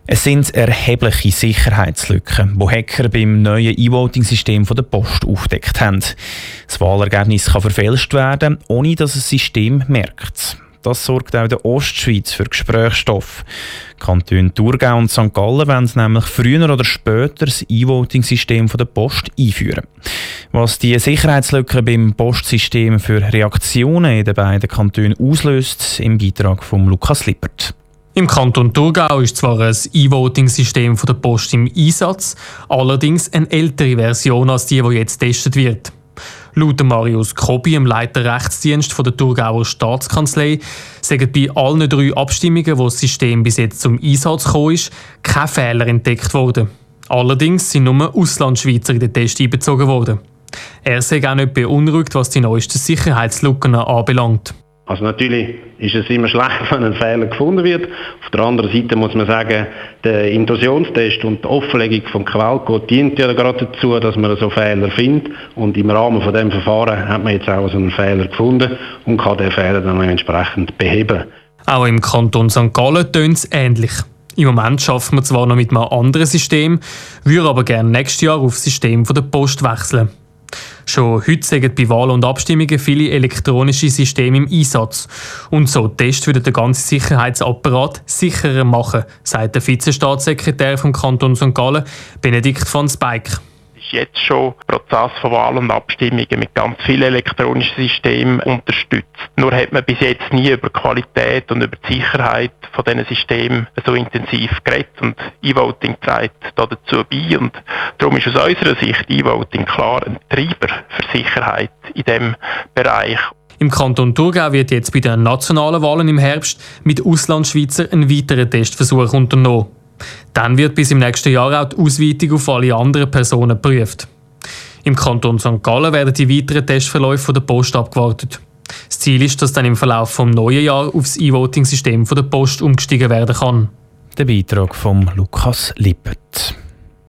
Es sind erhebliche Sicherheitslücken, die Hacker beim neuen E-Voting-System der Post aufgedeckt haben. Das Wahlergebnis kann verfälscht werden, ohne dass das System merkt. Das sorgt auch der Ostschweiz für Gesprächsstoff. Die Kantone Thurgau und St. Gallen wollen nämlich früher oder später das E-Voting-System der Post einführen. Was die Sicherheitslücken beim Postsystem für Reaktionen in den beiden Kantonen auslöst, im Beitrag von Lukas Lippert. Im Kanton Thurgau ist zwar ein E-Voting-System der Post im Einsatz, allerdings eine ältere Version als die jetzt getestet wird. Laut Marius Kobi, dem Leiter Rechtsdienst der Thurgauer Staatskanzlei, sind bei allen 3 Abstimmungen, wo das System bis jetzt zum Einsatz gekommen ist, keine Fehler entdeckt worden. Allerdings sind nur Auslandschweizer in den Test einbezogen worden. Er sei auch nicht beunruhigt, was die neuesten Sicherheitslücken anbelangt. Also natürlich ist es immer schlecht, wenn ein Fehler gefunden wird. Auf der anderen Seite muss man sagen, der Intrusionstest und die Offenlegung vom Quellcode dient ja gerade dazu, dass man so Fehler findet. Und im Rahmen von dem Verfahren hat man jetzt auch so einen Fehler gefunden und kann den Fehler dann entsprechend beheben. Auch im Kanton St. Gallen tönt es ähnlich. Im Moment arbeiten wir zwar noch mit einem anderen System, würden aber gerne nächstes Jahr auf das System der Post wechseln. Schon heute sind bei Wahlen und Abstimmungen viele elektronische Systeme im Einsatz. Und so Tests würden den ganzen Sicherheitsapparat sicherer machen, sagt der Vizestaatssekretär vom Kanton St. Gallen, Benedikt van Speyk. Ist jetzt schon der Prozess von Wahlen und Abstimmungen mit ganz vielen elektronischen Systemen unterstützt. Nur hat man bis jetzt nie über die Qualität und über die Sicherheit von diesen Systemen so intensiv geredet. Und E-Voting trägt dazu bei. Und darum ist aus unserer Sicht E-Voting klar ein Treiber für Sicherheit in diesem Bereich. Im Kanton Thurgau wird jetzt bei den nationalen Wahlen im Herbst mit Auslandschweizer ein weiterer Testversuch unternommen. Dann wird bis im nächsten Jahr auch die Ausweitung auf alle anderen Personen geprüft. Im Kanton St. Gallen werden die weiteren Testverläufe der Post abgewartet. Das Ziel ist, dass dann im Verlauf des neuen Jahres auf das E-Voting-System der Post umgestiegen werden kann. Der Beitrag von Lukas Lippert.